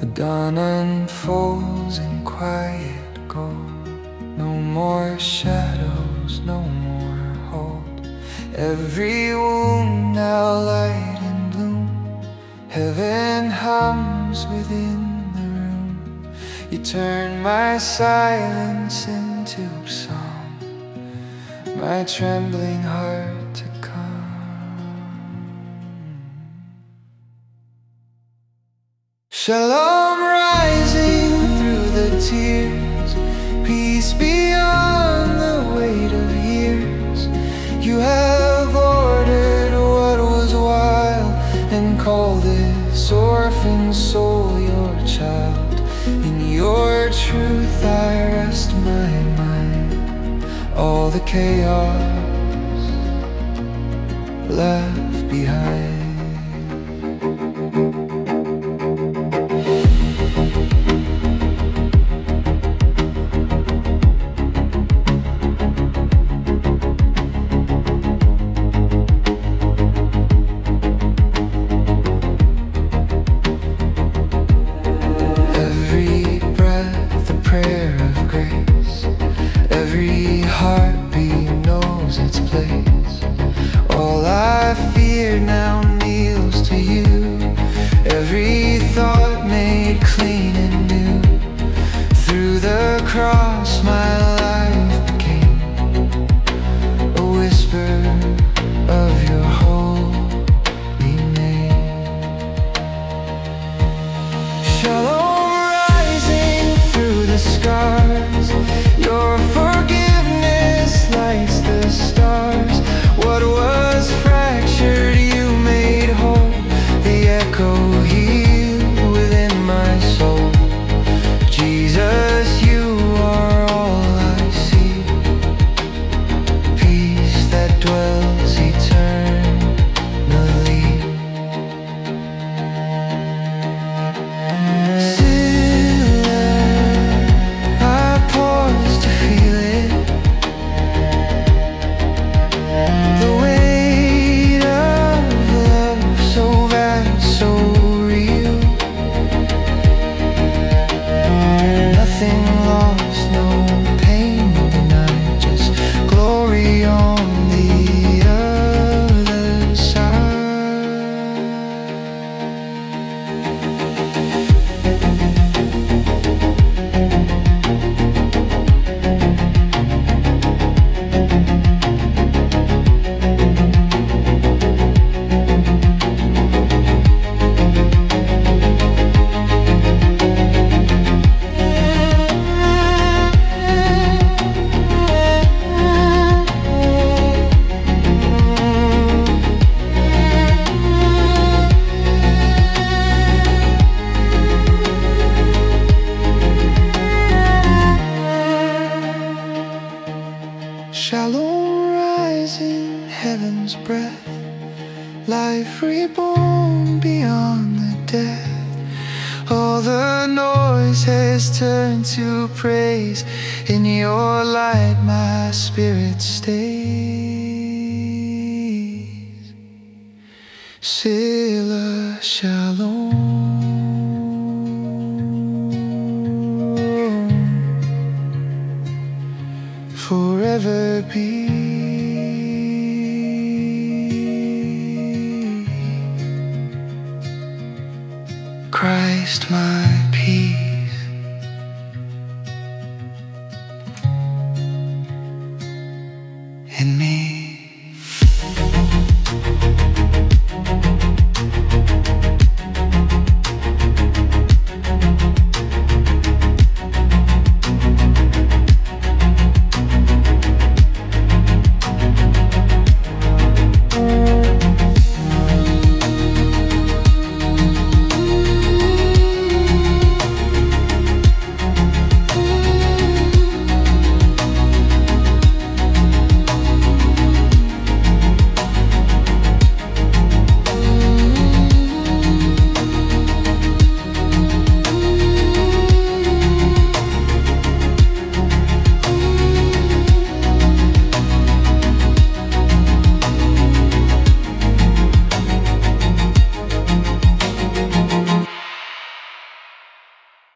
The dawn unfolds in quiet gold. No more shadows, no more hold. Every wound now light and bloom. Heaven hums within the room. You turn my silence into song, my trembling heart to Shalom rising through the tears, peace beyond the weight of years. You have ordered what was wild and called this orphan soul your child. In your truth I rest my mind, all the chaos left behind. Prayer of grace, every heartbeat knows its place. All I fear now kneels to you. Every thought made clean and new. Through the cross my life became a whisper of your holy name. Shalom scars, your forgiveness lights the stars. What was fractured you made whole, the echo healed within my soul. Jesus, you are all I see, peace that dwells eternally. Shalom rising, heaven's breath, life reborn beyond the death. All the noise has turned to praise. In your light my spirit stays. Selah Shalom. Forever be Christ my peace.